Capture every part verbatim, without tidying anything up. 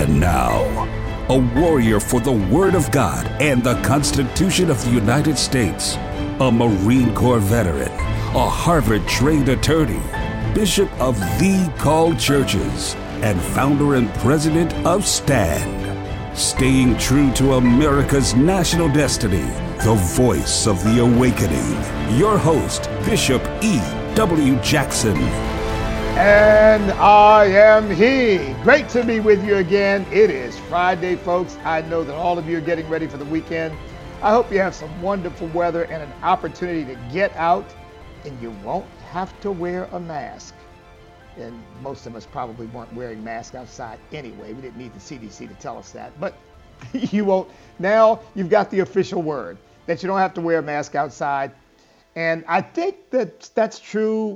And now, a warrior for the Word of God and the Constitution of the United States, a Marine Corps veteran, a Harvard-trained attorney, Bishop of The Called Churches, and founder and president of STAND. Staying true to America's national destiny, the voice of the awakening. Your host, Bishop E W. Jackson. And I am he. Great to be with you again. It is Friday, folks. I know that all of you are getting ready for the weekend. I hope you have some wonderful weather and an opportunity to get out, and you won't have to wear a mask. And most of us probably weren't wearing masks outside anyway. We didn't need the C D C to tell us that. But you won't. Now you've got the official word that you don't have to wear a mask outside. And I think that that's true.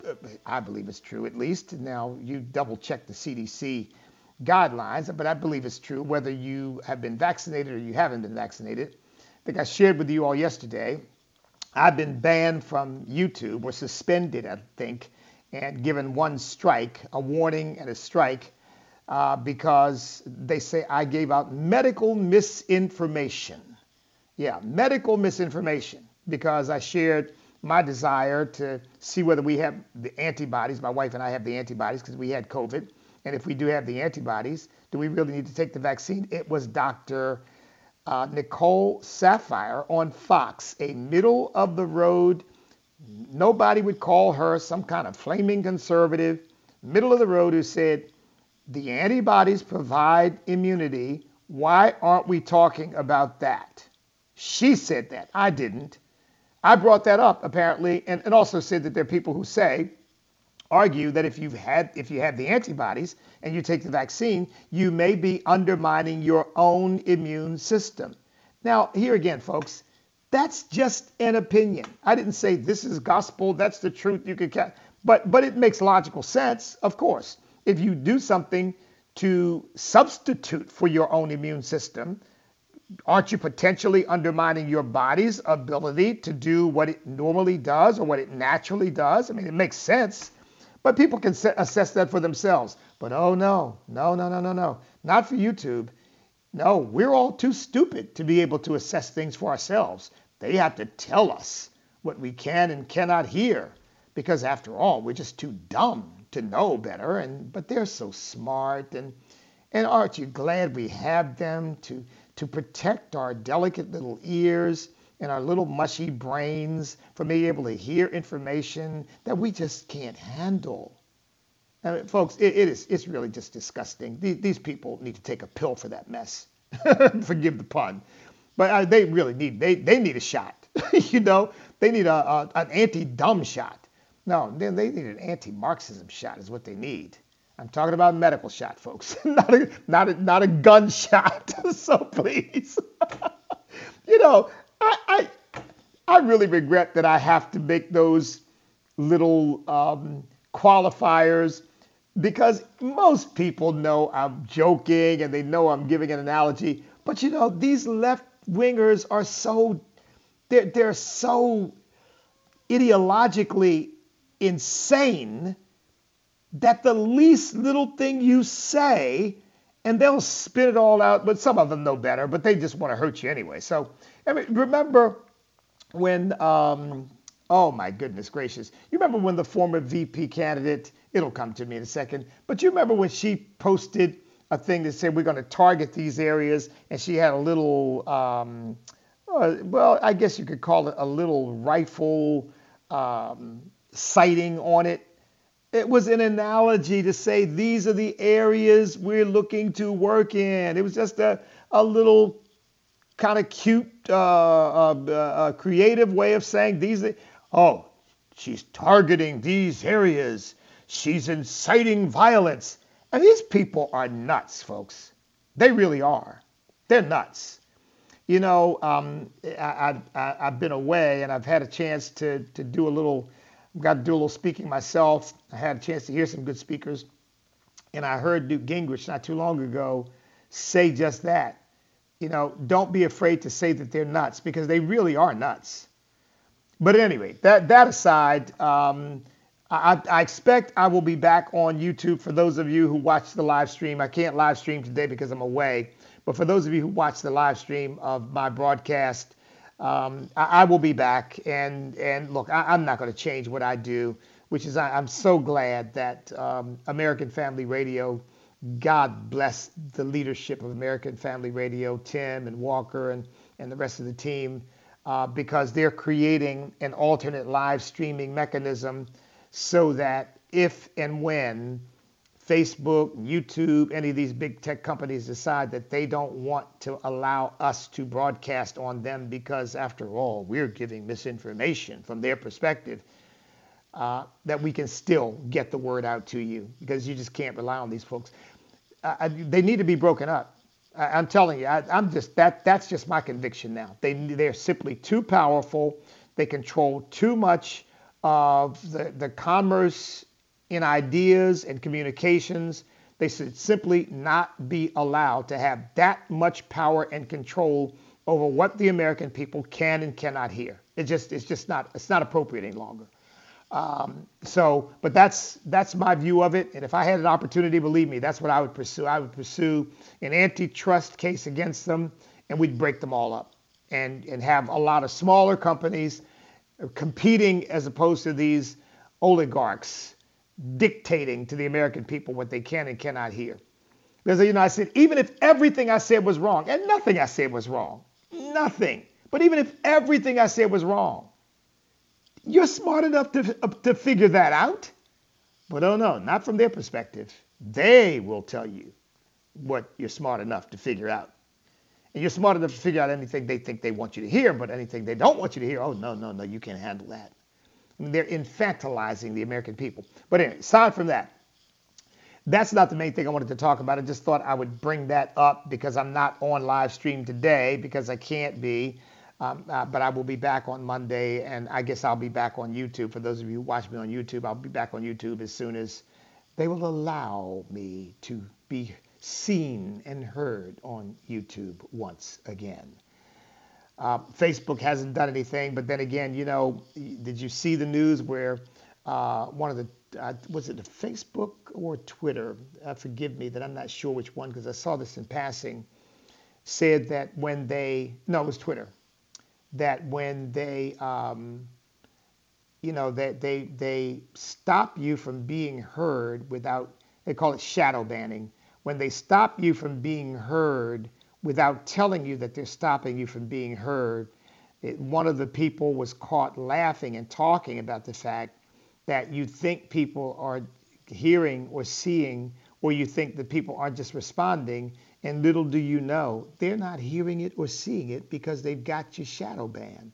I believe it's true, at least. Now, you double check the C D C guidelines, but I believe it's true whether you have been vaccinated or you haven't been vaccinated. I think I shared with you all yesterday, I've been banned from YouTube, or suspended, I think, and given one strike, a warning and a strike, uh, because they say I gave out medical misinformation. Yeah, medical misinformation, because I shared my desire to see whether we have the antibodies. My wife and I have the antibodies because we had COVID. And if we do have the antibodies, do we really need to take the vaccine? It was Doctor Uh, Nicole Saphier on Fox, a middle of the road. Nobody would call her some kind of flaming conservative, middle of the road, who said, the antibodies provide immunity. Why aren't we talking about that? She said that. I didn't. I brought that up, apparently, and, and also said that there are people who say, argue that if you've had, if you have the antibodies and you take the vaccine, you may be undermining your own immune system. Now, here again, folks, that's just an opinion. I didn't say this is gospel, that's the truth you could catch, but but it makes logical sense, of course. If you do something to substitute for your own immune system, aren't you potentially undermining your body's ability to do what it normally does or what it naturally does? I mean, it makes sense, but people can assess that for themselves. But oh no, no, no, no, no, no, not for YouTube. No, we're all too stupid to be able to assess things for ourselves. They have to tell us what we can and cannot hear, because after all, we're just too dumb to know better. And but they're so smart, and and aren't you glad we have them to to protect our delicate little ears and our little mushy brains from being able to hear information that we just can't handle. I mean, folks, it, it is, it's really just disgusting. These, these people need to take a pill for that mess. Forgive the pun. But uh, they really need, they, they need a shot. You know, they need a, a an anti-dumb shot. No, they, they need an anti-Marxism shot is what they need. I'm talking about a medical shot, folks, not a not a, not a gun shot. So please, you know, I, I I really regret that I have to make those little um, qualifiers, because most people know I'm joking and they know I'm giving an analogy. But you know, these left wingers are so they're they're so ideologically insane that the least little thing you say, and they'll spit it all out, but some of them know better, but they just want to hurt you anyway. So, I mean, remember when, um, oh my goodness gracious, you remember when the former V P candidate, it'll come to me in a second, but you remember when she posted a thing that said we're going to target these areas, and she had a little, um, uh, well, I guess you could call it a little rifle um, sighting on it. It was an analogy to say these are the areas we're looking to work in. It was just a, a little kind of cute, uh, uh, uh, creative way of saying these are, oh, she's targeting these areas. She's inciting violence. And these people are nuts, folks. They really are. They're nuts. You know, um, I, I, I've been away and I've had a chance to, to do a little I've got to do a little speaking myself. I had a chance to hear some good speakers. And I heard Newt Gingrich not too long ago say just that. You know, don't be afraid to say that they're nuts, because they really are nuts. But anyway, that, that aside, um, I, I expect I will be back on YouTube for those of you who watch the live stream. I can't live stream today because I'm away. But for those of you who watch the live stream of my broadcast, um, I, I will be back. And, and look, I, I'm not going to change what I do, which is I, I'm so glad that um, American Family Radio, God bless the leadership of American Family Radio, Tim and Walker and, and the rest of the team, uh, because they're creating an alternate live streaming mechanism so that if and when Facebook, YouTube, any of these big tech companies decide that they don't want to allow us to broadcast on them because, after all, we're giving misinformation from their perspective, uh, that we can still get the word out to you, because you just can't rely on these folks. Uh, they need to be broken up. I, I'm telling you, I, I'm just that. That's just my conviction now. They they're simply too powerful. They control too much of the, the commerce in ideas and communications. They should simply not be allowed to have that much power and control over what the American people can and cannot hear. It just it's just not it's not appropriate any longer. Um, so, but that's that's my view of it. And if I had an opportunity, believe me, that's what I would pursue. I would pursue an antitrust case against them, and we'd break them all up and and have a lot of smaller companies competing as opposed to these oligarchs dictating to the American people what they can and cannot hear. Because, you know, I said, even if everything I said was wrong, and nothing I said was wrong, nothing, but even if everything I said was wrong, you're smart enough to, uh, to figure that out. But oh no, not from their perspective. They will tell you what you're smart enough to figure out. And you're smart enough to figure out anything they think they want you to hear, but anything they don't want you to hear, oh, no, no, no, you can't handle that. I mean, they're infantilizing the American people. But anyway, aside from that, that's not the main thing I wanted to talk about. I just thought I would bring that up because I'm not on live stream today, because I can't be. Um, uh, but I will be back on Monday, and I guess I'll be back on YouTube. For those of you who watch me on YouTube, I'll be back on YouTube as soon as they will allow me to be seen and heard on YouTube once again. Uh, Facebook hasn't done anything, but then again, you know, did you see the news where uh, one of the, uh, was it a Facebook or Twitter? Uh, forgive me that I'm not sure which one, because I saw this in passing, said that when they, no, it was Twitter, that when they, um, you know, that they, they stop you from being heard without, they call it shadow banning, when they stop you from being heard without telling you that they're stopping you from being heard, it, one of the people was caught laughing and talking about the fact that you think people are hearing or seeing, or you think that people aren't just responding, and little do you know, they're not hearing it or seeing it because they've got you shadow banned.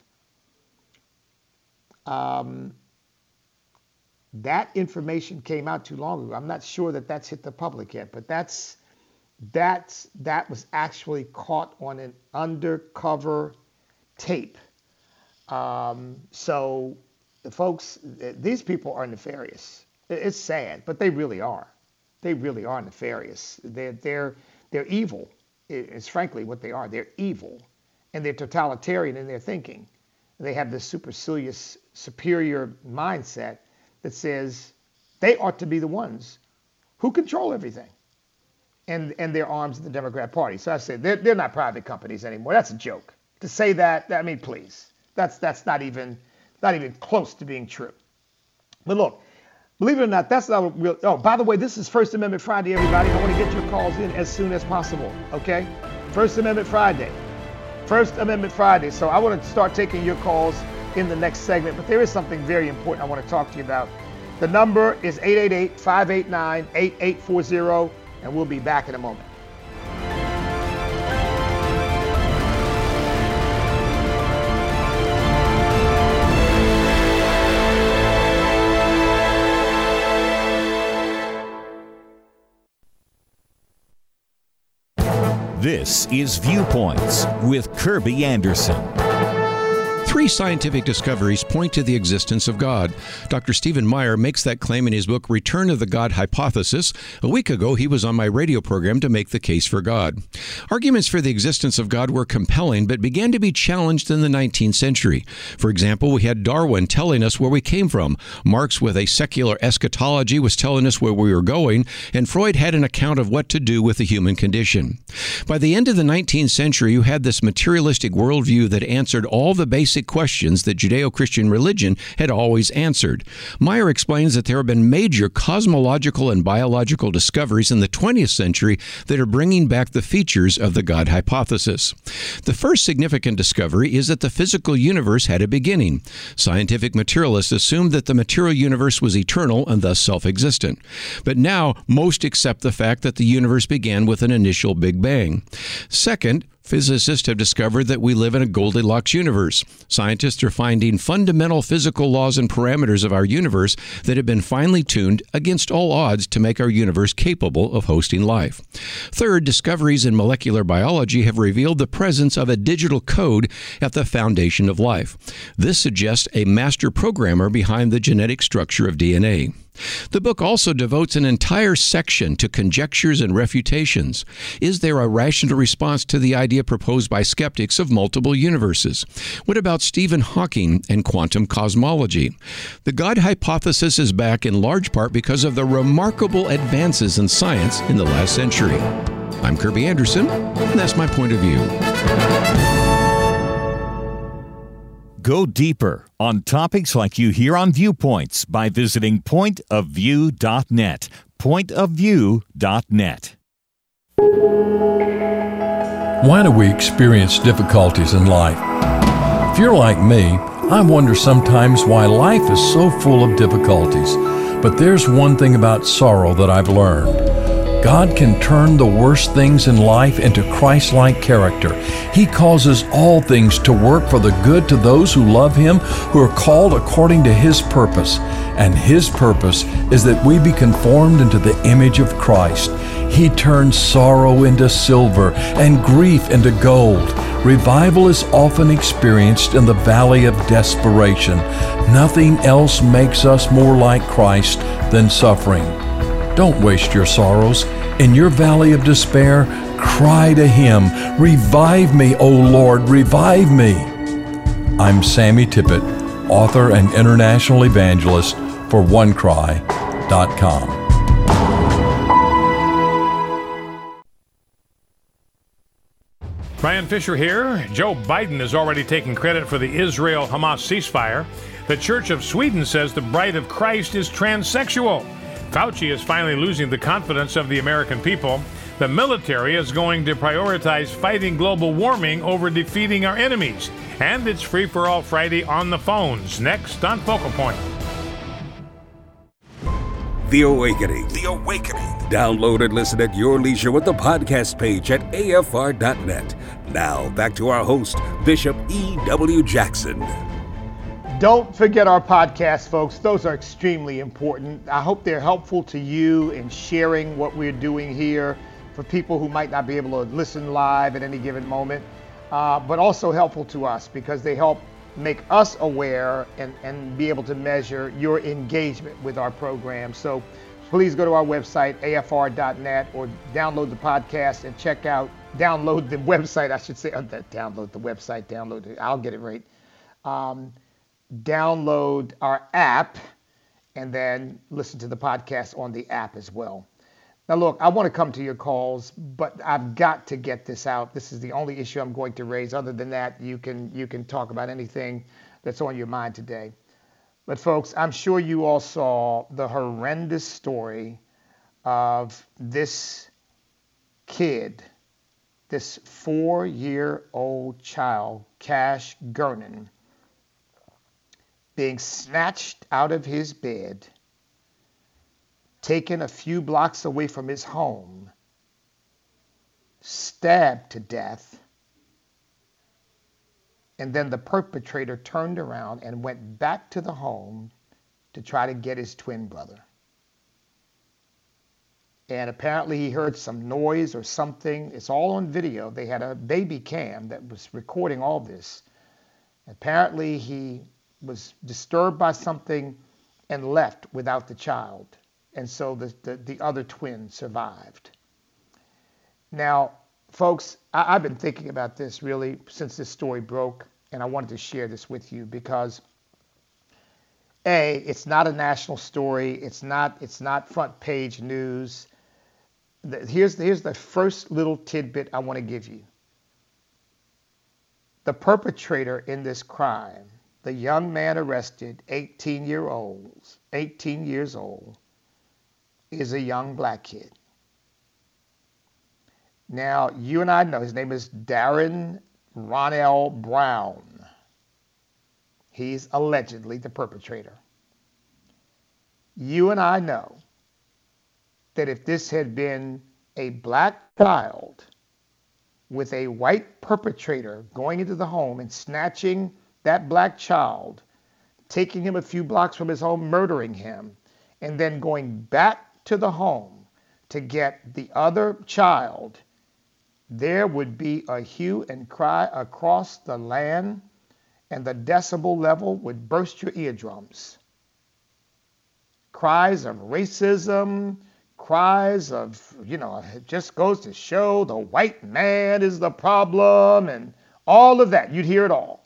Um, That information came out too long ago. I'm not sure that that's hit the public yet, but that's that's that was actually caught on an undercover tape. Um, so, folks, these people are nefarious. It's sad, but they really are. They really are nefarious. They're they're they're evil. It's frankly what they are. They're evil, and they're totalitarian in their thinking. They have this supercilious, superior mindset that says they ought to be the ones who control everything, and and their arms of the Democrat Party. So I said they're they're not private companies anymore. That's a joke. To say that, I mean, please, that's that's not even not even close to being true. But look, believe it or not, that's not a real. Oh, by the way, this is First Amendment Friday, everybody. I want to get your calls in as soon as possible. Okay, First Amendment Friday, First Amendment Friday. So I want to start taking your calls in the next segment, but there is something very important I want to talk to you about. The number is eight eight eight, five eight nine, eight eight four zero, and we'll be back in a moment. This is Viewpoints with Kirby Anderson. Three scientific discoveries point to the existence of God. Doctor Stephen Meyer makes that claim in his book, Return of the God Hypothesis. A week ago, he was on my radio program to make the case for God. Arguments for the existence of God were compelling, but began to be challenged in the nineteenth century. For example, we had Darwin telling us where we came from. Marx, with a secular eschatology, was telling us where we were going, and Freud had an account of what to do with the human condition. By the end of the nineteenth century, you had this materialistic worldview that answered all the basic questions that Judeo-Christian religion had always answered. Meyer explains that there have been major cosmological and biological discoveries in the twentieth century that are bringing back the features of the God hypothesis. The first significant discovery is that the physical universe had a beginning. Scientific materialists assumed that the material universe was eternal and thus self-existent. But now, most accept the fact that the universe began with an initial Big Bang. Second, physicists have discovered that we live in a Goldilocks universe. Scientists are finding fundamental physical laws and parameters of our universe that have been finely tuned against all odds to make our universe capable of hosting life. Third, discoveries in molecular biology have revealed the presence of a digital code at the foundation of life. This suggests a master programmer behind the genetic structure of D N A. The book also devotes an entire section to conjectures and refutations. Is there a rational response to the idea proposed by skeptics of multiple universes? What about Stephen Hawking and quantum cosmology? The God hypothesis is back in large part because of the remarkable advances in science in the last century. I'm Kirby Anderson, and that's my point of view. Go deeper on topics like you hear on Viewpoints by visiting point of view dot net. point of view dot net. Why do we experience difficulties in life? If you're like me, I wonder sometimes why life is so full of difficulties. But there's one thing about sorrow that I've learned. God can turn the worst things in life into Christ-like character. He causes all things to work for the good to those who love Him, who are called according to His purpose. And His purpose is that we be conformed into the image of Christ. He turns sorrow into silver and grief into gold. Revival is often experienced in the valley of desperation. Nothing else makes us more like Christ than suffering. Don't waste your sorrows. In your valley of despair, cry to Him, "Revive me, O Lord, revive me." I'm Sammy Tippett, author and international evangelist for one cry dot com. Brian Fisher here. Joe Biden is already taking credit for the Israel-Hamas ceasefire. The Church of Sweden says the bride of Christ is transsexual. Fauci is finally losing the confidence of the American people. The military is going to prioritize fighting global warming over defeating our enemies. And it's Free for All Friday on the phones. Next on Focal Point. The Awakening. The Awakening. Download and listen at your leisure with the podcast page at A F R dot net. Now, back to our host, Bishop E W Jackson. Don't forget our podcast, folks. Those are extremely important. I hope they're helpful to you in sharing what we're doing here for people who might not be able to listen live at any given moment, uh, but also helpful to us because they help make us aware and, and be able to measure your engagement with our program. So please go to our website, A F R dot net, or download the podcast and check out, download the website, I should say, uh, download the website, download it, I'll get it right. Um, download our app and then listen to the podcast on the app as well. Now look, I want to come to your calls, but I've got to get this out. This is the only issue I'm going to raise. Other than that, you can you can talk about anything that's on your mind today. But folks, I'm sure you all saw the horrendous story of this kid, this four-year-old child, Cash Gernon, being snatched out of his bed, taken a few blocks away from his home, stabbed to death, and then the perpetrator turned around and went back to the home to try to get his twin brother. And apparently he heard some noise or something. It's all on video. They had a baby cam that was recording all this. Apparently, he was disturbed by something and left without the child. And so the, the, the other twin survived. Now, folks, I, I've been thinking about this really since this story broke, and I wanted to share this with you because, A, it's not a national story. It's not, it's not front page news. The, here's, here's the first little tidbit I want to give you. The perpetrator in this crime, the young man arrested, eighteen year olds, eighteen years old, is a young black kid. Now, you and I know his name is Darren Ronell Brown. He's allegedly the perpetrator. You and I know that if this had been a black child with a white perpetrator going into the home and snatching that black child, taking him a few blocks from his home, murdering him, and then going back to the home to get the other child, there would be a hue and cry across the land, and the decibel level would burst your eardrums. Cries of racism, cries of, you know, it just goes to show the white man is the problem and all of that. You'd hear it all.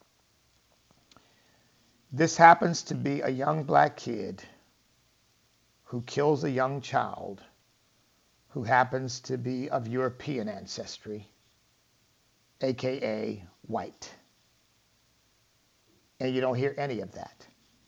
This happens to be a young black kid who kills a young child who happens to be of European ancestry, A K A white. And you don't hear any of that.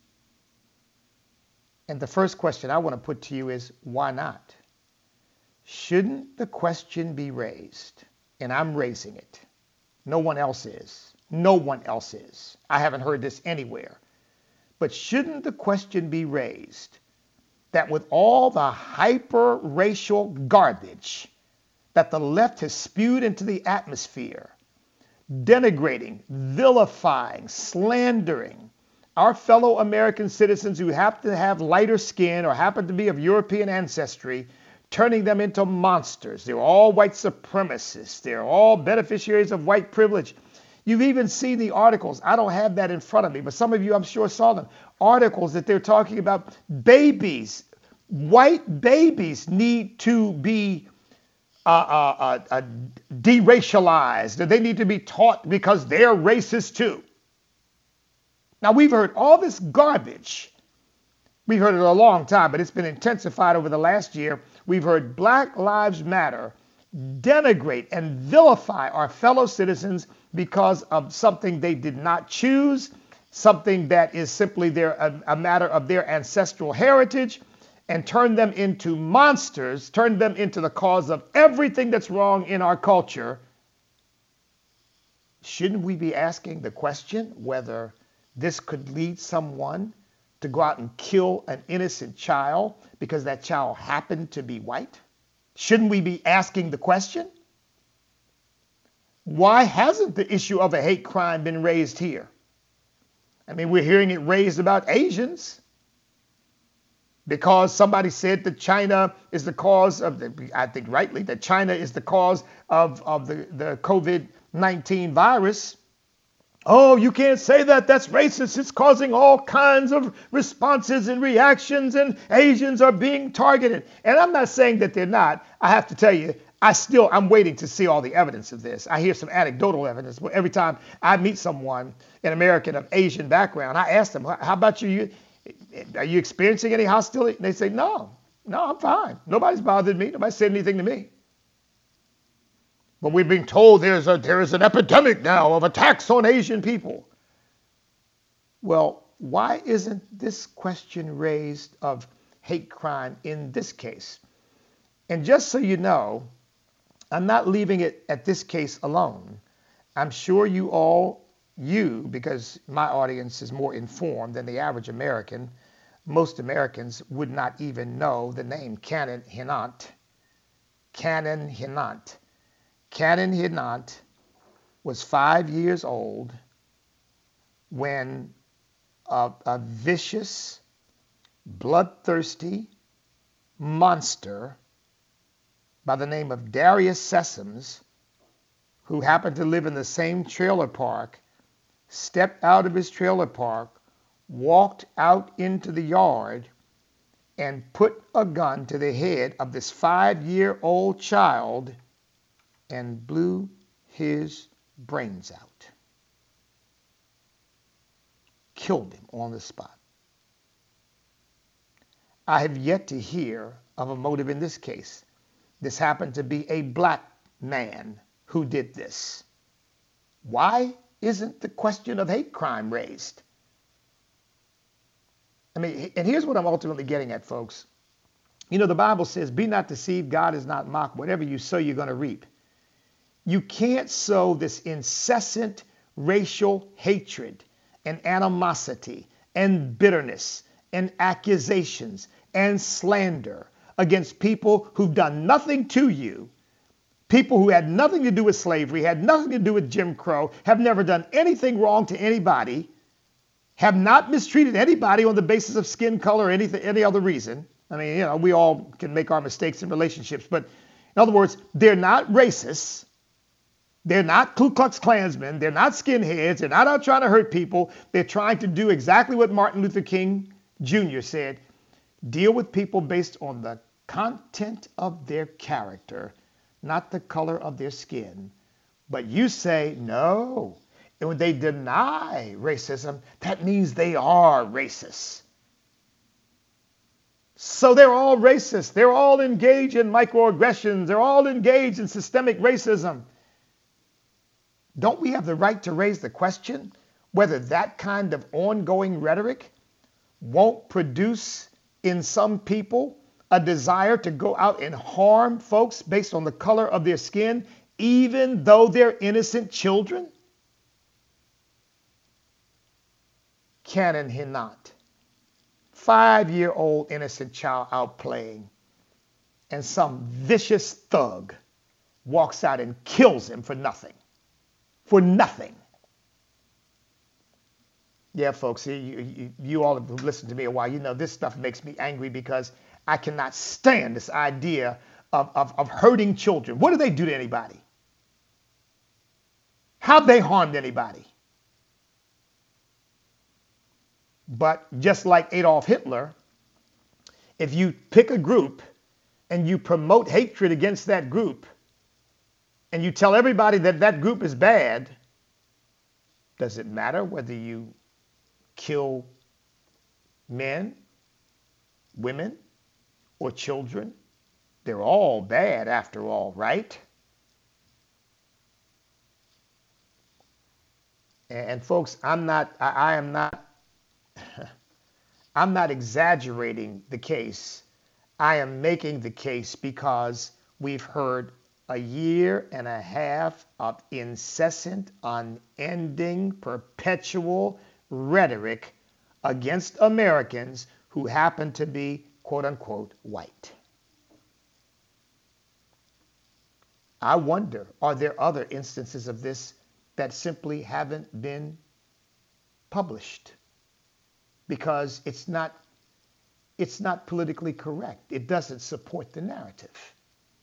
And the first question I want to put to you is, why not? Shouldn't the question be raised? And I'm raising it. No one else is. No one else is. I haven't heard this anywhere. But shouldn't the question be raised that with all the hyper-racial garbage that the left has spewed into the atmosphere, denigrating, vilifying, slandering our fellow American citizens who happen to have lighter skin or happen to be of European ancestry, turning them into monsters. They're all white supremacists. They're all beneficiaries of white privilege. You've even seen the articles. I don't have that in front of me, but some of you, I'm sure, saw them. Articles that they're talking about babies, white babies need to be uh, uh, uh, uh, deracialized. They need to be taught because they're racist too. Now, we've heard all this garbage. We've heard it a long time, but it's been intensified over the last year. We've heard Black Lives Matter denigrate and vilify our fellow citizens because of something they did not choose, something that is simply their, a, a matter of their ancestral heritage, and turn them into monsters, turn them into the cause of everything that's wrong in our culture. Shouldn't we be asking the question whether this could lead someone to go out and kill an innocent child because that child happened to be white? Shouldn't we be asking the question? Why hasn't the issue of a hate crime been raised here? I mean, we're hearing it raised about Asians because somebody said that China is the cause of the, I think rightly, that China is the cause of, of the, the COVID nineteen virus. Oh, you can't say that. That's racist. It's causing all kinds of responses and reactions, and Asians are being targeted. And I'm not saying that they're not. I have to tell you, I still, I'm waiting to see all the evidence of this. I hear some anecdotal evidence, but every time I meet someone, an American of Asian background, I ask them, how about you? Are you experiencing any hostility? And they say, no, no, I'm fine. Nobody's bothered me. Nobody said anything to me. But we're being told there's a there is an epidemic now of attacks on Asian people. Well, why isn't this question raised of hate crime in this case? And just so you know, I'm not leaving it at this case alone. I'm sure you all, you, because my audience is more informed than the average American, most Americans would not even know the name Cannon Hinant. Cannon Hinant. Cannon Hinant was five years old when a, a vicious, bloodthirsty monster by the name of Darius Sessoms, who happened to live in the same trailer park, stepped out of his trailer park, walked out into the yard, and put a gun to the head of this five-year-old child and blew his brains out. Killed him on the spot. I have yet to hear of a motive in this case. This happened to be a black man who did this. Why isn't the question of hate crime raised? I mean, and here's what I'm ultimately getting at, folks. You know, the Bible says, be not deceived, God is not mocked. Whatever you sow, you're going to reap. You can't sow this incessant racial hatred and animosity and bitterness and accusations and slander against people who've done nothing to you, people who had nothing to do with slavery, had nothing to do with Jim Crow, have never done anything wrong to anybody, have not mistreated anybody on the basis of skin color or anything, any other reason. I mean, you know, we all can make our mistakes in relationships, but in other words, they're not racists. They're not Ku Klux Klansmen. They're not skinheads. They're not out trying to hurt people. They're trying to do exactly what Martin Luther King Junior said, deal with people based on the content of their character, not the color of their skin. But you say, no. And when they deny racism, that means they are racist. So they're all racist. They're all engaged in microaggressions. They're all engaged in systemic racism. Don't we have the right to raise the question whether that kind of ongoing rhetoric won't produce in some people a desire to go out and harm folks based on the color of their skin, even though they're innocent children? Cannon Hinot, five-year-old innocent child out playing, and some vicious thug walks out and kills him for nothing. For nothing. Yeah, folks, you, you, you all have listened to me a while. You know, this stuff makes me angry because I cannot stand this idea of, of, of hurting children. What do they do to anybody? How have they harmed anybody? But just like Adolf Hitler, if you pick a group and you promote hatred against that group, and you tell everybody that that group is bad, does it matter whether you kill men, women, or children? They're all bad after all, right? And folks, I'm not, I, I am not, I'm not exaggerating the case. I am making the case because we've heard a year and a half of incessant, unending, perpetual rhetoric against Americans who happen to be, quote unquote, white. I wonder, are there other instances of this that simply haven't been published? Because it's not, it's not politically correct. It doesn't support the narrative.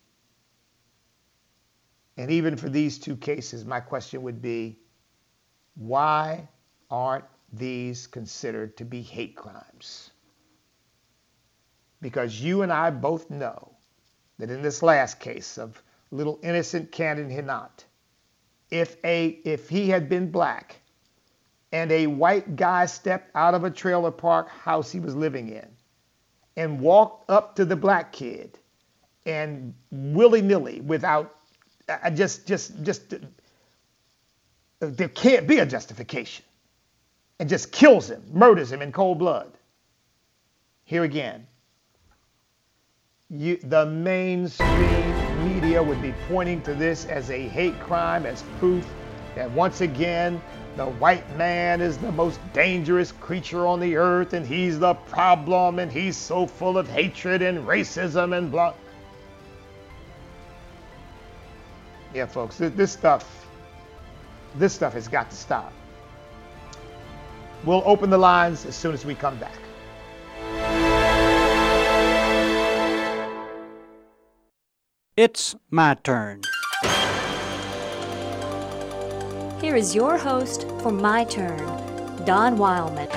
And even for these two cases, my question would be, why aren't these considered to be hate crimes? Because you and I both know that in this last case of little innocent Cannon Hinot, if a if he had been black and a white guy stepped out of a trailer park house he was living in and walked up to the black kid and willy-nilly, without I just, just, just, uh, there can't be a justification, and just kills him, murders him in cold blood. Here again, you, the mainstream media would be pointing to this as a hate crime, as proof that once again, the white man is the most dangerous creature on the earth, and he's the problem, and he's so full of hatred and racism and blah. Yeah, folks, this stuff, this stuff has got to stop. We'll open the lines as soon as we come back. It's my turn. here is your host for My Turn, Don Wildman.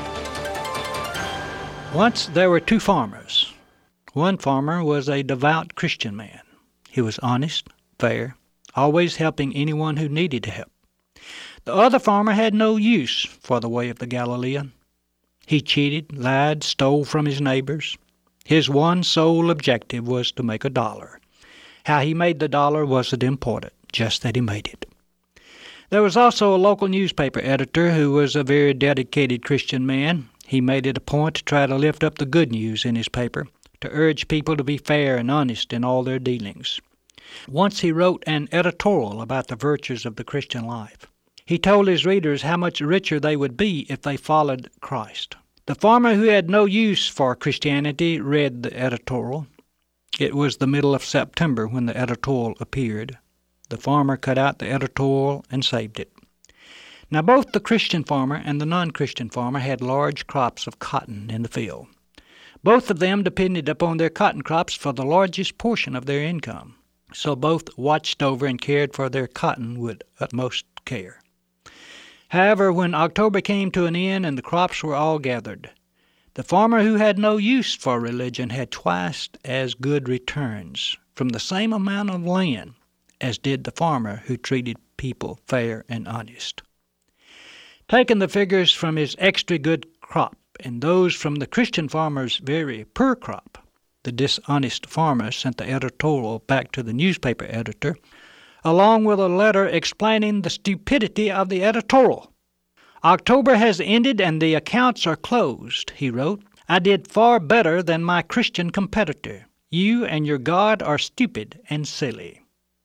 Once there were two farmers. One farmer was a devout Christian man. He was honest, fair, always helping anyone who needed help. The other farmer had no use for the way of the Galilean. He cheated, lied, stole from his neighbors. His one sole objective was to make a dollar. How he made the dollar wasn't important, just that he made it. There was also a local newspaper editor who was a very dedicated Christian man. He made it a point to try to lift up the good news in his paper, to urge people to be fair and honest in all their dealings. Once he wrote an editorial about the virtues of the Christian life. He told his readers how much richer they would be if they followed Christ. The farmer who had no use for Christianity read the editorial. It was the middle of September when the editorial appeared. The farmer cut out the editorial and saved it. Now both the Christian farmer and the non-Christian farmer had large crops of cotton in the field. Both of them depended upon their cotton crops for the largest portion of their income. So both watched over and cared for their cotton with utmost care. However, when October came to an end and the crops were all gathered, the farmer who had no use for religion had twice as good returns from the same amount of land as did the farmer who treated people fair and honest. Taking the figures from his extra good crop and those from the Christian farmer's very poor crop, the dishonest farmer sent the editorial back to the newspaper editor, along with a letter explaining the stupidity of the editorial. October has ended and the accounts are closed, he wrote. I did far better than my Christian competitor. You and your God are stupid and silly.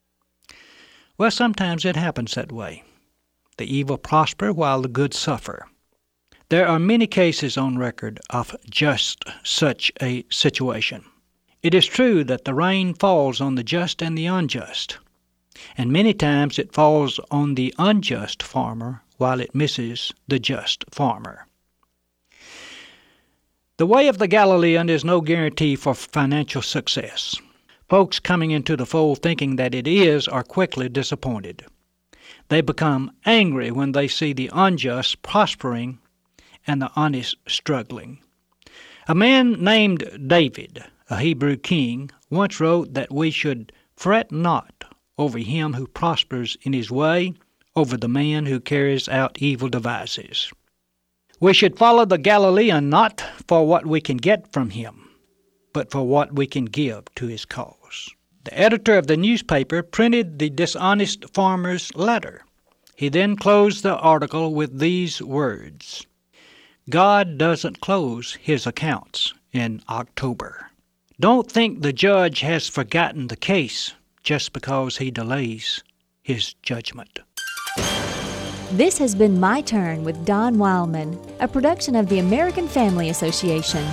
Well, sometimes it happens that way. The evil prosper while the good suffer. There are many cases on record of just such a situation. It is true that the rain falls on the just and the unjust, and many times it falls on the unjust farmer while it misses the just farmer. The way of the Galilean is no guarantee for financial success. Folks coming into the fold thinking that it is are quickly disappointed. They become angry when they see the unjust prospering and the honest struggling. A man named David, a Hebrew king, once wrote that we should fret not over him who prospers in his way, over the man who carries out evil devices. We should follow the Galilean not for what we can get from him, but for what we can give to his cause. The editor of the newspaper printed the dishonest farmer's letter. He then closed the article with these words: God doesn't close his accounts in October. Don't think the judge has forgotten the case just because he delays his judgment. This has been My Turn with Don Wildman, a production of the American Family Association.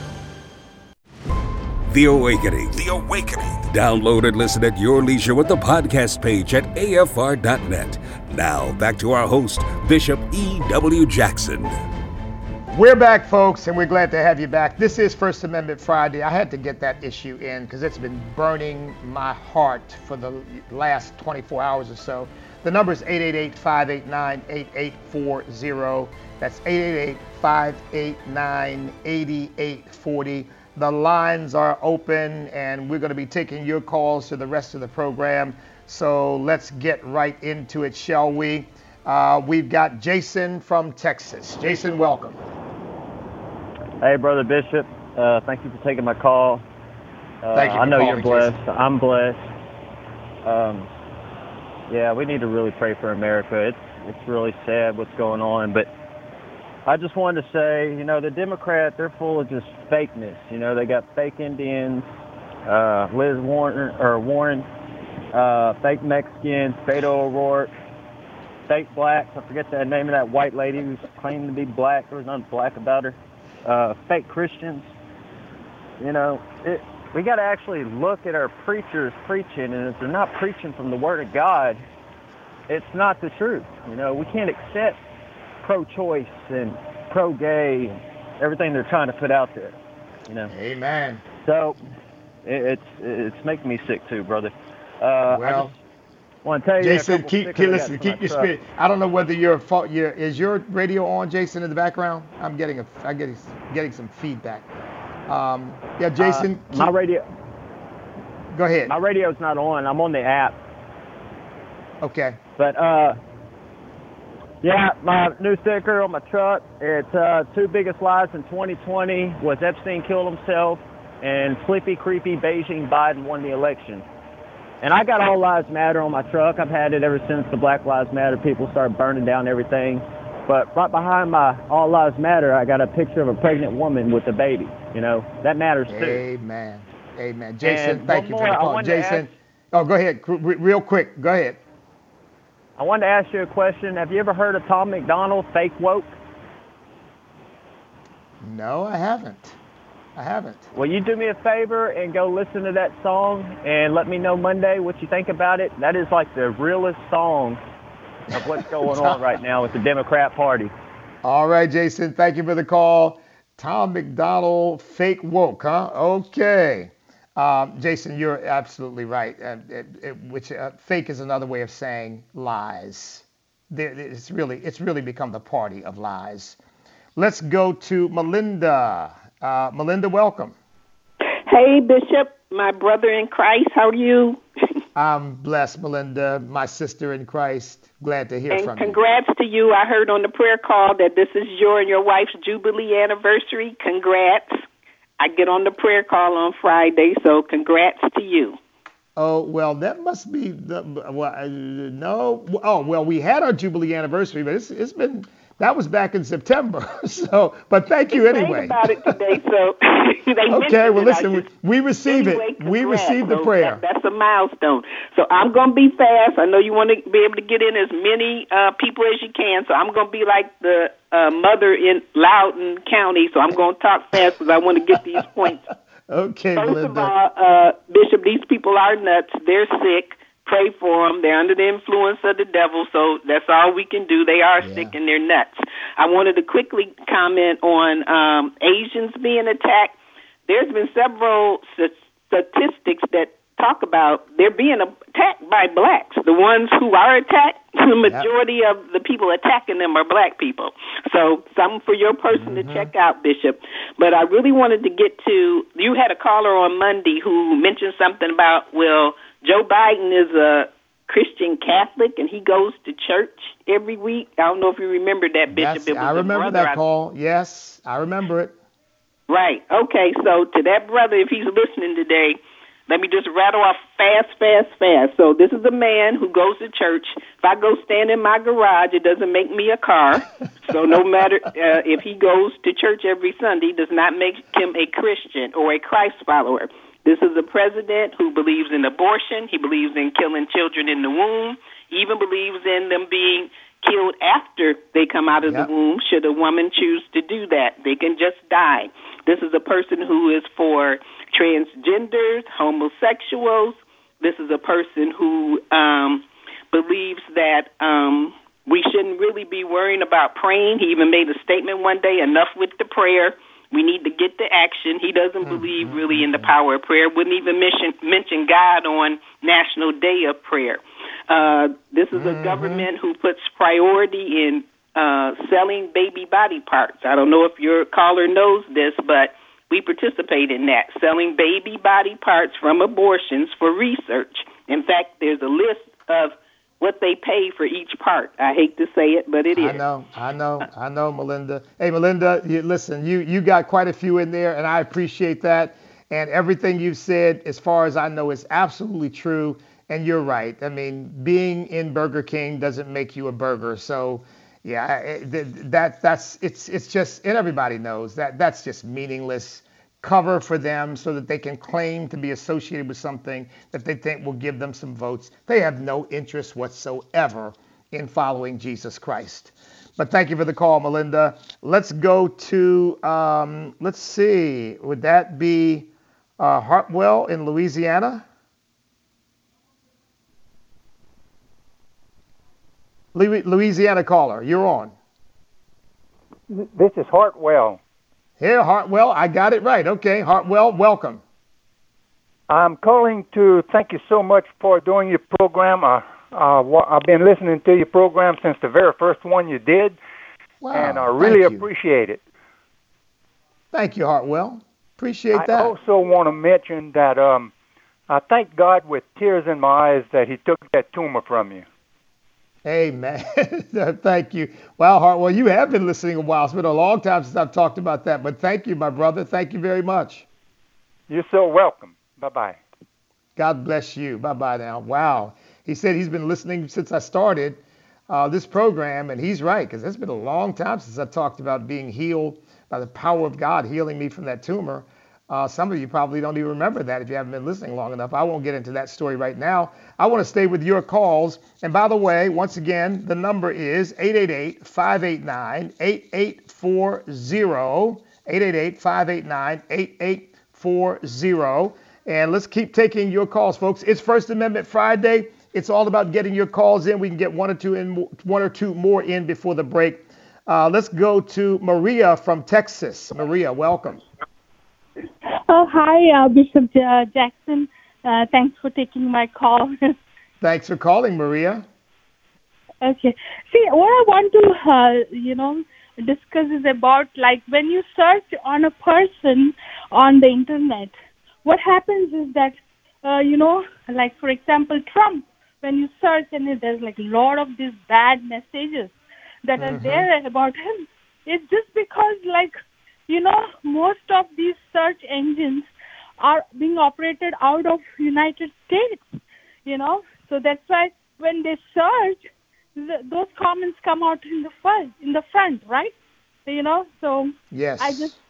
The Awakening. The Awakening. Download and listen at your leisure with the podcast page at A F R dot net. Now, back to our host, Bishop E W Jackson. We're back, folks, and we're glad to have you back. This is First Amendment Friday. I had to get that issue in because it's been burning my heart for the last twenty-four hours or so. The number is eight eight eight, five eight nine, eight eight four zero. That's eight eight eight, five eight nine, eight eight four zero. The lines are open, and we're going to be taking your calls to the rest of the program. So let's get right into it, shall we? Uh, we've got Jason from Texas. Jason, welcome. Hey, Brother Bishop. Uh, thank you for taking my call. Uh, thank you for I know calling, you're blessed. Jason. I'm blessed. Um, yeah, we need to really pray for America. It's it's really sad what's going on, but I just wanted to say, you know, the Democrats, they're full of just fakeness. You know, they got fake Indians, uh, Liz Warren, or Warren, uh, fake Mexicans, Beto O'Rourke, fake blacks. I forget the name of that white lady who's claiming to be black. There was nothing black about her. Uh, fake Christians. You know, it, we got to actually look at our preachers preaching, and if they're not preaching from the Word of God, it's not the truth. You know, we can't accept pro-choice and pro-gay and everything they're trying to put out there. You know. Amen. So it, it's it's making me sick too, brother. Uh, well, I just want to tell you, Jason, keep, keep listen, keep your spirit. I don't know whether your fault. Your is your radio on, Jason, in the background? I'm getting a, I'm getting, getting some feedback. Um, yeah, Jason. Uh, my keep, radio. Go ahead. My radio's not on. I'm on the app. Okay. But uh, yeah, my new sticker on my truck. It's uh, two biggest lies in twenty twenty was Epstein killed himself, and sleepy, creepy Beijing Biden won the election. And I got All Lives Matter on my truck. I've had it ever since the Black Lives Matter people started burning down everything. But right behind my All Lives Matter, I got a picture of a pregnant woman with a baby. You know, that matters too. Amen. Amen. Jason, and thank you more, for the call. Jason, ask, oh, go ahead. Real quick. Go ahead. I wanted to ask you a question. Have you ever heard of Tom McDonald, Fake Woke? No, I haven't. I haven't. Well, you do me a favor and go listen to that song and let me know Monday what you think about it. That is like the realest song of what's going on right now with the Democrat Party. All right, Jason. Thank you for the call. Tom McDonald, Fake Woke, huh? Okay. Um, Jason, you're absolutely right. Uh, it, it, which uh, fake is another way of saying lies. There, it's really, it's really become the party of lies. Let's go to Melinda. Uh, Melinda, welcome. Hey, Bishop, my brother in Christ. How are you? I'm blessed, Melinda, my sister in Christ. Glad to hear and from you. And congrats to you. I heard on the prayer call that this is your and your wife's Jubilee anniversary. Congrats. I get on the prayer call on Friday, so congrats to you. Oh, well, that must be the, well, uh, no. Oh, well, we had our Jubilee anniversary, but it's, it's been, that was back in September. So, but thank you anyway. About it today, so they okay, well, listen, just, we receive anyway, it. We receive the so prayer. That, that's a milestone. So I'm going to be fast. I know you want to be able to get in as many uh, people as you can, so I'm going to be like the uh, mother in Loudoun County, so I'm going to talk fast because I want to get these points. Okay, First Melinda. of all, uh, Bishop, these people are nuts. They're sick. Pray for them. They're under the influence of the devil, so that's all we can do. They are yeah. sick and they're nuts. I wanted to quickly comment on um, Asians being attacked. There's been several st- statistics that talk about they're being attacked by blacks. The ones who are attacked, the majority yep. of the people attacking them are black people. So something for your person mm-hmm. to check out, Bishop. But I really wanted to get to, you had a caller on Monday who mentioned something about, well, Joe Biden is a Christian Catholic and he goes to church every week. I don't know if you remember that, Bishop. Yes, it was I remember that I... call. Yes, I remember it. Right. Okay, so to that brother, if he's listening today, let me just rattle off fast, fast, fast. So this is a man who goes to church. If I go stand in my garage, it doesn't make me a car. So no matter uh, if he goes to church every Sunday, does not make him a Christian or a Christ follower. This is a president who believes in abortion. He believes in killing children in the womb. He even believes in them being killed after they come out of yep. the womb, should a woman choose to do that. They can just die. This is a person who is for transgenders, homosexuals. This is a person who um, believes that um, we shouldn't really be worrying about praying. He even made a statement one day, enough with the prayer. We need to get to action. He doesn't mm-hmm. believe really in the power of prayer. Wouldn't even mention, mention God on National Day of Prayer. Uh, this is mm-hmm. a government who puts priority in uh, selling baby body parts. I don't know if your caller knows this, but we participate in that, selling baby body parts from abortions for research. In fact, there's a list of what they pay for each part. I hate to say it, but it is. I know, I know, I know, Melinda. Hey, Melinda, you, listen, you, you got quite a few in there, and I appreciate that. And everything you've said, as far as I know, is absolutely true. And you're right. I mean, being in Burger King doesn't make you a burger. So, yeah, that that's it's it's just, and everybody knows that that's just meaningless cover for them so that they can claim to be associated with something that they think will give them some votes. They have no interest whatsoever in following Jesus Christ. But thank you for the call, Melinda. Let's go to, um, let's see, would that be uh, Hartwell in Louisiana? Louisiana caller, you're on. This is Hartwell. Here, Hartwell, I got it right. Okay, Hartwell, welcome. I'm calling to thank you so much for doing your program. I Uh, wh- I've been listening to your program since the very first one you did, wow, and I really thank you. appreciate it. Thank you, Hartwell. Appreciate I that. I also want to mention that um, I thank God with tears in my eyes that he took that tumor from you. Amen. Thank you. Wow, Hartwell, you have been listening a while. It's been a long time since I've talked about that, but thank you, my brother. Thank you very much. You're so welcome. Bye-bye. God bless you. Bye-bye now. Wow. He said he's been listening since I started uh, this program, and he's right, because it's been a long time since I talked about being healed by the power of God healing me from that tumor. Uh, some of you probably don't even remember that if you haven't been listening long enough. I won't get into that story right now. I want to stay with your calls. And by the way, once again, the number is eight eight eight, five eight nine, eight eight four zero, eight eight eight, five eight nine, eight eight four zero. And let's keep taking your calls, folks. It's First Amendment Friday. It's all about getting your calls in. We can get one or two in, one or two more in before the break. Uh, let's go to Maria from Texas. Maria, welcome. Oh, hi, uh, Bishop J- Jackson. Uh, thanks for taking my call. Thanks for calling, Maria. Okay. See, what I want to, uh, you know, discuss is about, like, when you search on a person on the internet, what happens is that, uh, you know, like, for example, Trump, when you search and there's, like, a lot of these bad messages that mm-hmm. are there about him, it's just because, like, you know, most of these search engines are being operated out of United States, you know. So that's why when they search, the, those comments come out in the front, in the front, right? You know, so yes. I just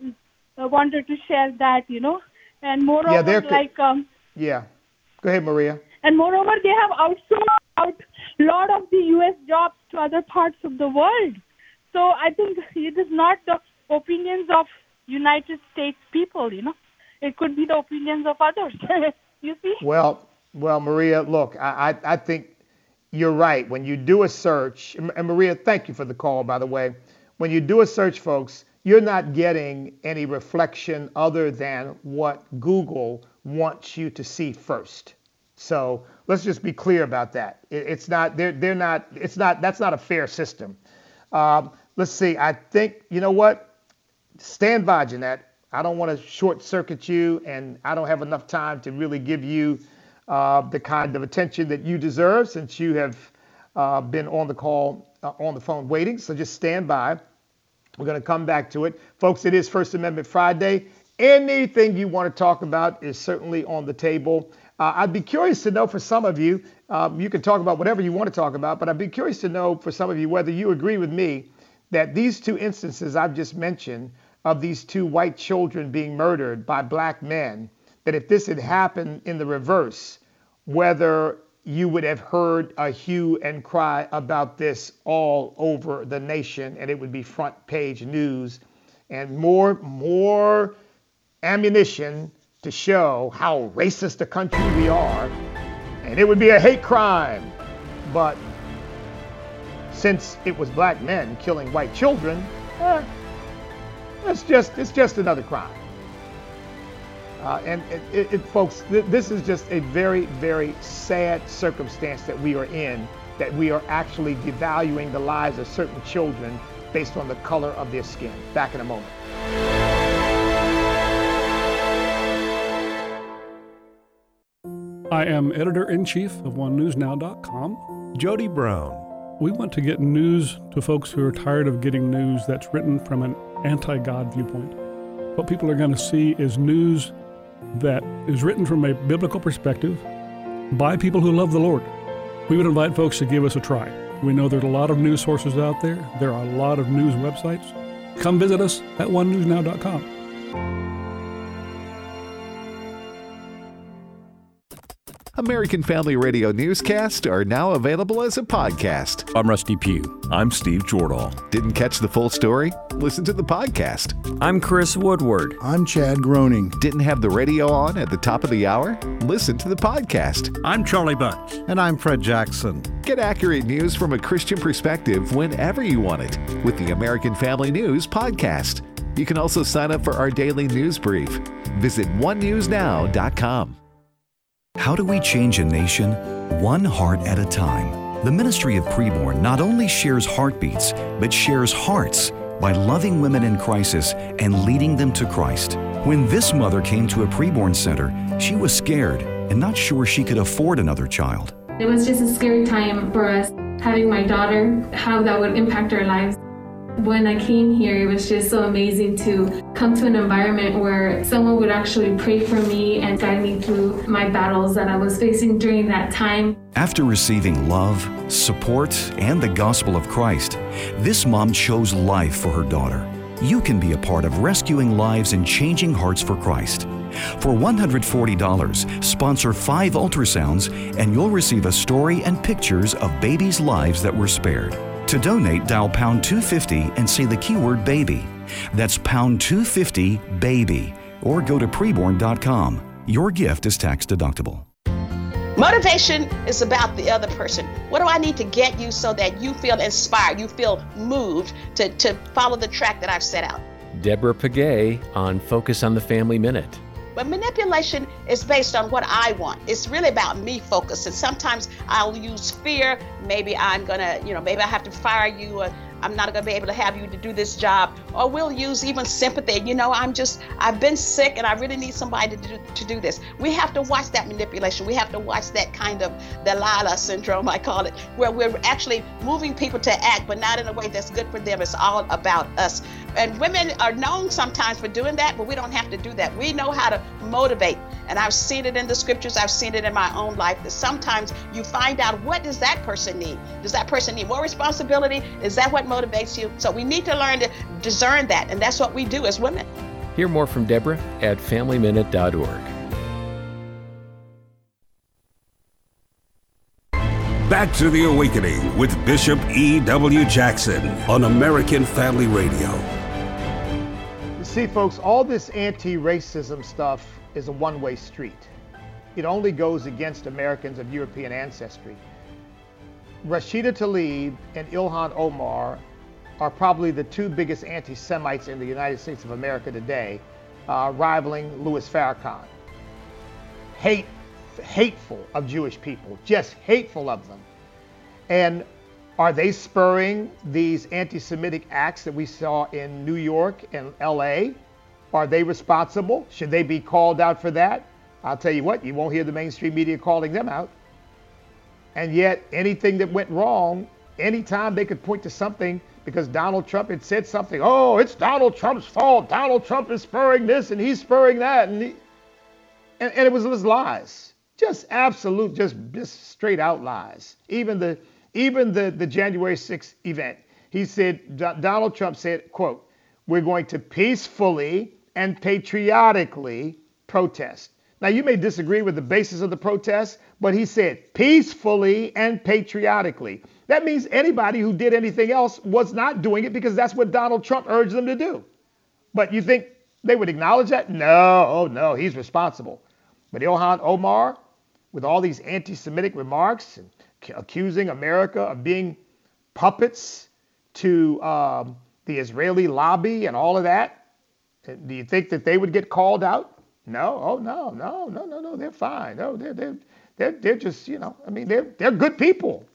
wanted to share that, you know. And moreover, yeah, like... Um, yeah. Go ahead, Maria. And moreover, they have outsourced out a lot of the U S jobs to other parts of the world. So I think it is not the opinions of United States people, you know. It could be the opinions of others. You see? Well, well, Maria, look, I, I, I think you're right. When you do a search, and Maria, thank you for the call, by the way. When you do a search, folks, you're not getting any reflection other than what Google wants you to see first. So let's just be clear about that. It, it's not, they're, they're not, it's not, that's not a fair system. Um, let's see, I think, you know what? Stand by, Jeanette. I don't want to short circuit you, and I don't have enough time to really give you uh, the kind of attention that you deserve since you have uh, been on the call, uh, on the phone waiting. So just stand by. We're going to come back to it. Folks, it is First Amendment Friday. Anything you want to talk about is certainly on the table. Uh, I'd be curious to know for some of you, um, you can talk about whatever you want to talk about, but I'd be curious to know for some of you whether you agree with me that these two instances I've just mentioned of these two white children being murdered by black men, that if this had happened in the reverse, whether you would have heard a hue and cry about this all over the nation, and it would be front page news, and more, more ammunition to show how racist a country we are, and it would be a hate crime. But since it was black men killing white children, eh, it's just it's just another crime. Uh, and it, it, it, folks, th- this is just a very, very sad circumstance that we are in, that we are actually devaluing the lives of certain children based on the color of their skin. Back in a moment. I am editor-in-chief of one news now dot com. Jody Brown. We want to get news to folks who are tired of getting news that's written from an anti-God viewpoint. What people are going to see is news that is written from a biblical perspective by people who love the Lord. We would invite folks to give us a try. We know there's a lot of news sources out there. There are a lot of news websites. Come visit us at one news now dot com. American Family Radio newscasts are now available as a podcast. I'm Rusty Pugh. I'm Steve Jordahl. Didn't catch the full story? Listen to the podcast. I'm Chris Woodward. I'm Chad Groening. Didn't have the radio on at the top of the hour? Listen to the podcast. I'm Charlie Bunch. And I'm Fred Jackson. Get accurate news from a Christian perspective whenever you want it with the American Family News podcast. You can also sign up for our daily news brief. Visit one news now dot com. How do we change a nation? One heart at a time. The Ministry of Preborn not only shares heartbeats, but shares hearts by loving women in crisis and leading them to Christ. When this mother came to a preborn center, she was scared and not sure she could afford another child. It was just a scary time for us, having my daughter, how that would impact our lives. When I came here, it was just so amazing to come to an environment where someone would actually pray for me and guide me through my battles that I was facing during that time. After receiving love, support, and the gospel of Christ, this mom chose life for her daughter. You can be a part of rescuing lives and changing hearts for Christ. For one hundred forty dollars, sponsor five ultrasounds and you'll receive a story and pictures of babies' lives that were spared. To donate, dial pound two fifty and say the keyword baby. That's pound two fifty baby, or go to preborn dot com. Your gift is tax deductible. Motivation is about the other person. What do I need to get you so that you feel inspired, you feel moved to, to follow the track that I've set out? Deborah Pagay on Focus on the Family Minute. But manipulation is based on what I want. It's really about me focused. And sometimes I'll use fear. Maybe I'm gonna, you know, maybe I have to fire you, or I'm not gonna be able to have you to do this job. Or we'll use even sympathy. You know, I'm just, I've been sick and I really need somebody to do, to do this. We have to watch that manipulation. We have to watch that kind of Delilah syndrome, I call it, where we're actually moving people to act, but not in a way that's good for them. It's all about us. And women are known sometimes for doing that, but we don't have to do that. We know how to motivate. And I've seen it in the scriptures. I've seen it in my own life, that sometimes you find out, what does that person need? Does that person need more responsibility? Is that what motivates you? So we need to learn to discern that. And that's what we do as women. Hear more from Deborah at family minute dot org. Back to the Awakening with Bishop E W Jackson on American Family Radio. See, folks, all this anti-racism stuff is a one-way street. It only goes against Americans of European ancestry. Rashida Tlaib and Ilhan Omar are probably the two biggest anti-Semites in the United States of America today, uh, rivaling Louis Farrakhan. Hate, hateful of Jewish people, just hateful of them. And are they spurring these anti-Semitic acts that we saw in New York and L A? Are they responsible? Should they be called out for that? I'll tell you what, you won't hear the mainstream media calling them out. And yet, anything that went wrong, anytime they could point to something because Donald Trump had said something, oh, it's Donald Trump's fault. Donald Trump is spurring this and he's spurring that. And, he, and, and it was, it was lies. Just absolute, just, just straight out lies. Even the Even the, the January sixth event, he said, D- Donald Trump said, quote, we're going to peacefully and patriotically protest. Now, you may disagree with the basis of the protest, but he said peacefully and patriotically. That means anybody who did anything else was not doing it because that's what Donald Trump urged them to do. But you think they would acknowledge that? No, oh no, he's responsible. But Ilhan Omar, with all these anti-Semitic remarks and accusing America of being puppets to um, the Israeli lobby and all of that, do you think that they would get called out? No, oh no, no, no, no, no, they're fine. No, they're they're they're they're just, you know, I mean, they're they're good people.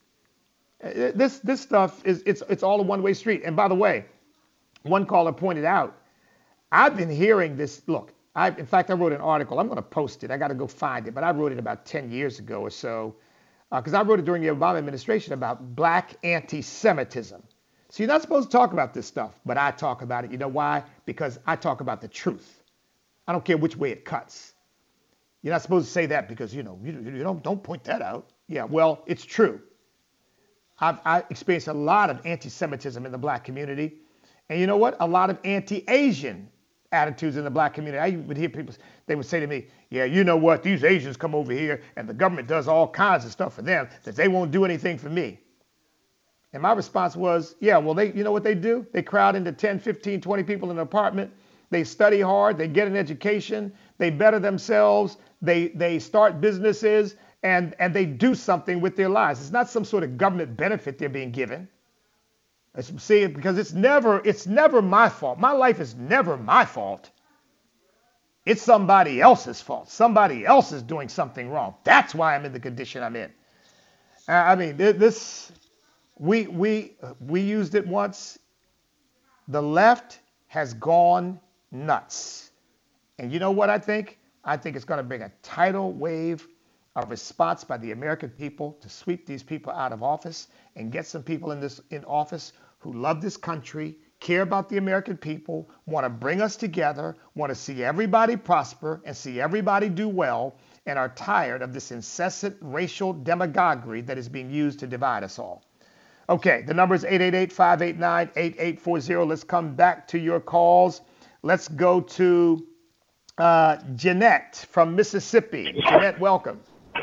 This this stuff is it's it's all a one-way street. And by the way, one caller pointed out, I've been hearing this. Look, I in fact I wrote an article. I'm going to post it. I got to go find it, but I wrote it about ten years ago or so. Because uh, I wrote it during the Obama administration about black anti-Semitism. So you're not supposed to talk about this stuff, but I talk about it. You know why? Because I talk about the truth. I don't care which way it cuts. You're not supposed to say that because, you know, you, you don't, don't point that out. Yeah, well, it's true. I've I experienced a lot of anti-Semitism in the black community. And you know what? A lot of anti-Asian attitudes in the black community. I would hear people, they would say to me, yeah, you know what? These Asians come over here and the government does all kinds of stuff for them that they won't do anything for me. And my response was, yeah, well, they, you know what they do? They crowd into ten, fifteen, twenty people in an apartment. They study hard. They get an education. They better themselves. They they start businesses and, and they do something with their lives. It's not some sort of government benefit they're being given. See, because it's never, it's never my fault. My life is never my fault. It's somebody else's fault. Somebody else is doing something wrong. That's why I'm in the condition I'm in. Uh, I mean, this, we, we, we used it once. The left has gone nuts. And you know what I think? I think it's going to bring a tidal wave of response by the American people to sweep these people out of office and get some people in this in office who love this country, care about the American people, want to bring us together, want to see everybody prosper and see everybody do well, and are tired of this incessant racial demagoguery that is being used to divide us all. Okay, the number is eight eight eight, five eight nine, eight eight four zero. Let's come back to your calls. Let's go to uh, Jeanette from Mississippi. Jeanette, welcome.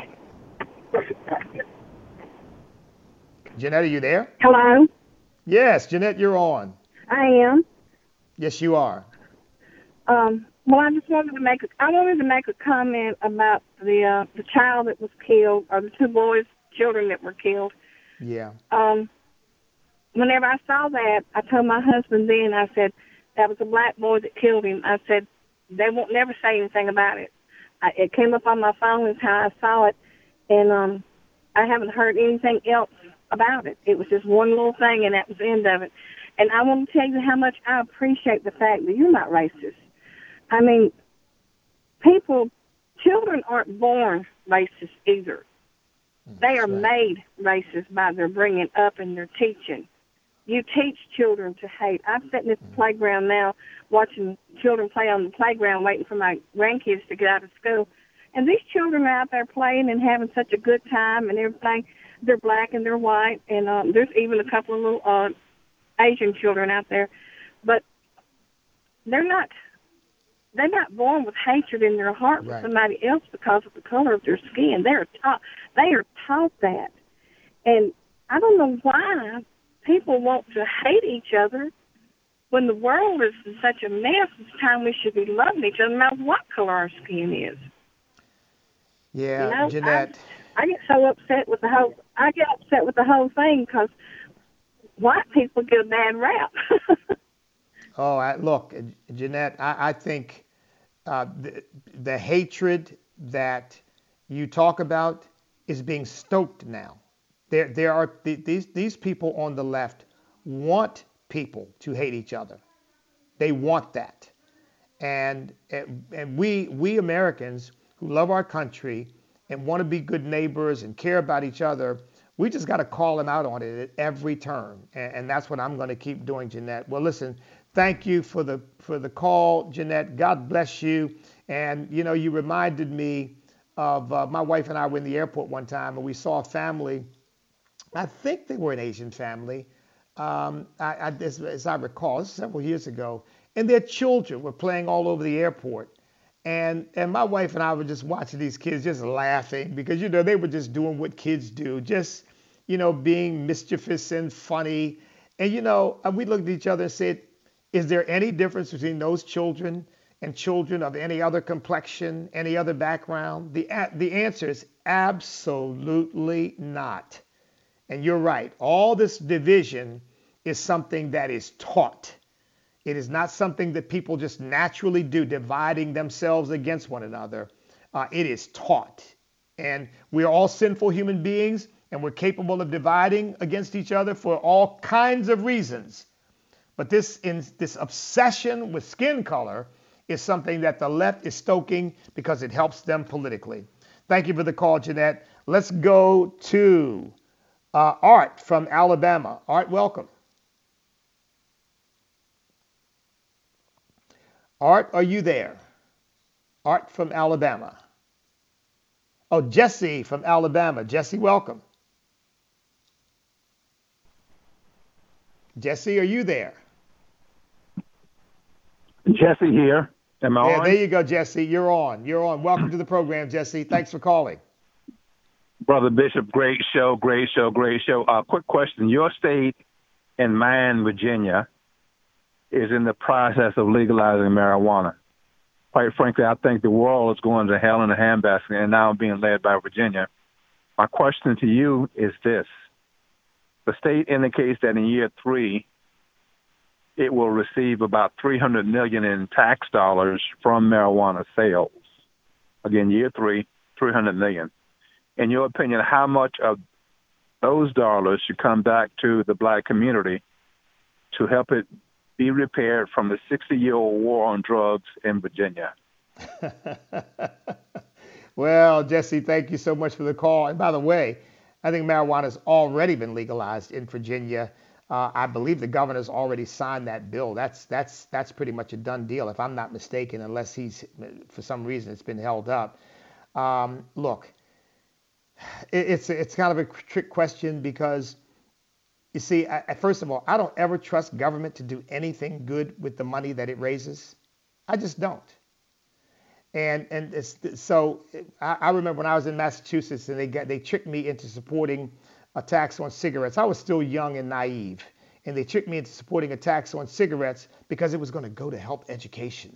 Jeanette, are you there? Hello? Yes, Jeanette, you're on. I am. Yes, you are. Um, well, I just wanted to make a, I wanted to make a comment about the uh, the child that was killed, or the two boys, children that were killed. Yeah. Um, whenever I saw that, I told my husband then, I said, that was a black boy that killed him. I said, they won't never say anything about it. I, it came up on my phone is how I saw it, and um, I haven't heard anything else about it. It was just one little thing, and that was the end of it. And I want to tell you how much I appreciate the fact that you're not racist. I mean, people, children aren't born racist either. They are made racist by their bringing up and their teaching. You teach children to hate. I'm sitting at the playground now watching children play on the playground waiting for my grandkids to get out of school. And these children are out there playing and having such a good time and everything. They're black and they're white, and um, there's even a couple of little uh, Asian children out there. But they're not they're not born with hatred in their heart for somebody else because of the color of their skin. They're taught they are taught that. And I don't know why people want to hate each other when the world is in such a mess. It's time we should be loving each other, no matter what color our skin is. Yeah, you know, Jeanette. I, I get so upset with the whole. I get upset with the whole thing because white people get a bad rap. Oh, I, look, Jeanette, I, I think uh, the, the hatred that you talk about is being stoked now. There, there are these these people on the left want people to hate each other. They want that, and and we we Americans who love our country and want to be good neighbors and care about each other, we just got to call them out on it at every turn, and, and that's what I'm going to keep doing, Jeanette. Well, listen, thank you for the for the call, Jeanette. God bless you. And you know, you reminded me of uh, my wife and I were in the airport one time, and we saw a family. I think they were an Asian family, um, I, I, as, as I recall, this was several years ago, and their children were playing all over the airport. And and my wife and I were just watching these kids just laughing because, you know, they were just doing what kids do, just, you know, being mischievous and funny. And, you know, we looked at each other and said, is there any difference between those children and children of any other complexion, any other background? The, the answer is absolutely not. And you're right. All this division is something that is taught. It is not something that people just naturally do, dividing themselves against one another. Uh, it is taught. And we're all sinful human beings, and we're capable of dividing against each other for all kinds of reasons. But this, in, this obsession with skin color is something that the left is stoking because it helps them politically. Thank you for the call, Jeanette. Let's go to uh, Art from Alabama. Art, welcome. Art, are you there? Art from Alabama. Oh, Jesse from Alabama. Jesse, welcome. Jesse, are you there? Jesse here. Am I yeah, on? There you go, Jesse. You're on. You're on. Welcome to the program, Jesse. Thanks for calling. Brother Bishop, great show, great show, great show. Uh, quick question. Your state in Maine, Virginia, is in the process of legalizing marijuana. Quite frankly, I think the world is going to hell in a handbasket, and now being led by Virginia. My question to you is this. The state indicates that in year three, it will receive about three hundred million dollars in tax dollars from marijuana sales. Again, year three, three hundred million dollars. In your opinion, how much of those dollars should come back to the black community to help it be repaired from the sixty-year-old war on drugs in Virginia? Well, Jesse, thank you so much for the call. And by the way, I think marijuana has already been legalized in Virginia. Uh, I believe the governor's already signed that bill. That's that's that's pretty much a done deal, if I'm not mistaken, unless he's, for some reason, it's been held up. Um, look, it, it's it's kind of a trick question because, you see, I, first of all, I don't ever trust government to do anything good with the money that it raises. I just don't. And and it's, so I, I remember when I was in Massachusetts and they got they tricked me into supporting a tax on cigarettes. I was still young and naive, and they tricked me into supporting a tax on cigarettes because it was going to go to help education.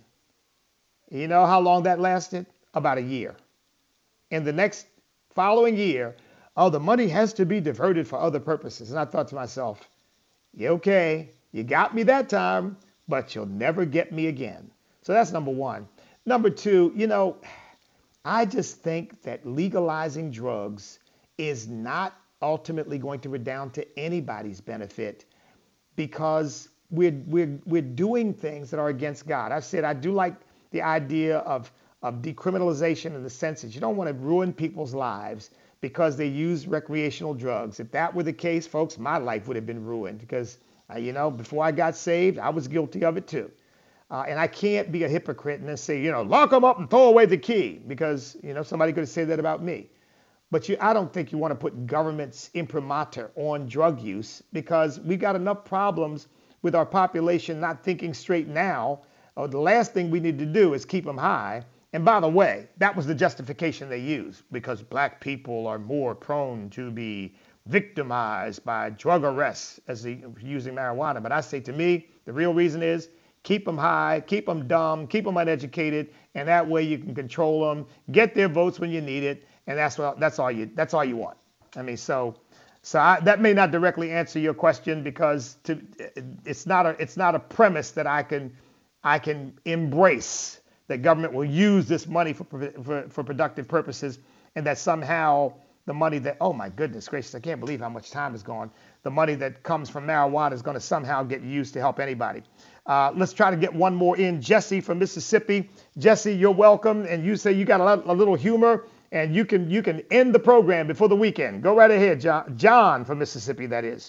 You know how long that lasted? About a year. And the next following year, oh, the money has to be diverted for other purposes. And I thought to myself, yeah, okay, you got me that time, but you'll never get me again. So that's number one. Number two, you know, I just think that legalizing drugs is not ultimately going to redound to anybody's benefit because we're, we're, we're doing things that are against God. I said I do like the idea of, of decriminalization in the sense that you don't want to ruin people's lives because they use recreational drugs. If that were the case, folks, my life would have been ruined because, uh, you know, before I got saved, I was guilty of it too. Uh, and I can't be a hypocrite and then say, you know, lock them up and throw away the key because, you know, somebody could say that about me. But you, I don't think you want to put government's imprimatur on drug use because we've got enough problems with our population not thinking straight now. Uh, the last thing we need to do is keep them high. And by the way, that was the justification they used because black people are more prone to be victimized by drug arrests as they using marijuana. But I say to me, the real reason is keep them high, keep them dumb, keep them uneducated, and that way you can control them, get their votes when you need it. And that's what that's all you that's all you want. I mean, so so I, that may not directly answer your question because to, it's not a it's not a premise that I can I can embrace that government will use this money for for, for productive purposes and that somehow the money that oh my goodness gracious I can't believe how much time has gone. The money that comes from marijuana is going to somehow get used to help anybody. Uh, let's try to get one more in. Jesse from Mississippi. Jesse, you're welcome. And you say you got a, lot, a little humor. And you can you can end the program before the weekend. Go right ahead, John. John from Mississippi, that is.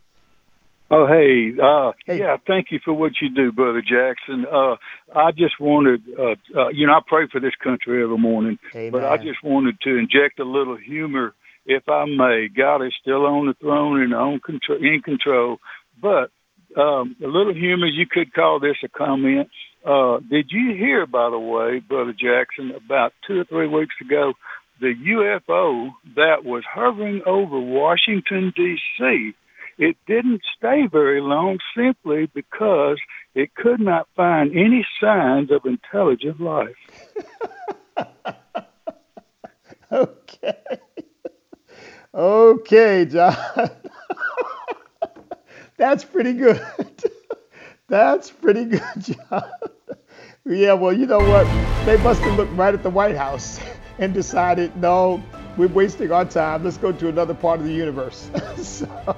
Oh, hey. Uh, hey. Yeah, thank you for what you do, Brother Jackson. Uh, I just wanted, uh, uh, you know, I pray for this country every morning. Amen. But I just wanted to inject a little humor, if I may. God is still on the throne and on control, in control. But um, a little humor, you could call this a comment. Uh, did you hear, by the way, Brother Jackson, about two or three weeks ago, the U F O that was hovering over Washington, D C, it didn't stay very long simply because it could not find any signs of intelligent life. Okay. Okay, John. That's pretty good. That's pretty good, John. Yeah, well, you know what? They must have looked right at the White House and decided, no, we're wasting our time. Let's go to another part of the universe. So,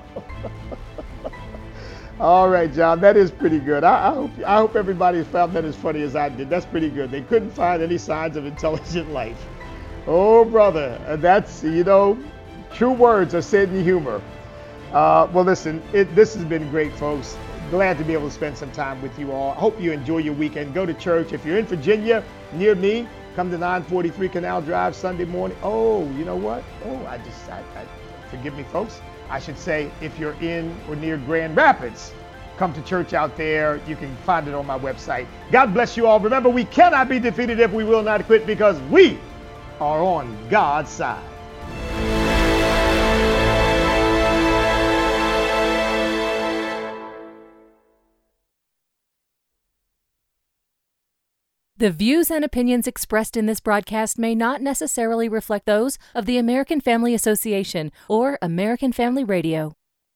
all right, John, that is pretty good. I, I hope I hope everybody found that as funny as I did. That's pretty good. They couldn't find any signs of intelligent life. Oh, brother, that's, you know, true words are said in humor. Uh, well, listen, it, this has been great, folks. Glad to be able to spend some time with you all. I hope you enjoy your weekend. Go to church. If you're in Virginia, near me, come to nine forty-three Canal Drive Sunday morning. Oh, you know what? Oh, I just, I, I, forgive me, folks. I should say if you're in or near Grand Rapids, come to church out there. You can find it on my website. God bless you all. Remember, we cannot be defeated if we will not quit because we are on God's side. The views and opinions expressed in this broadcast may not necessarily reflect those of the American Family Association or American Family Radio.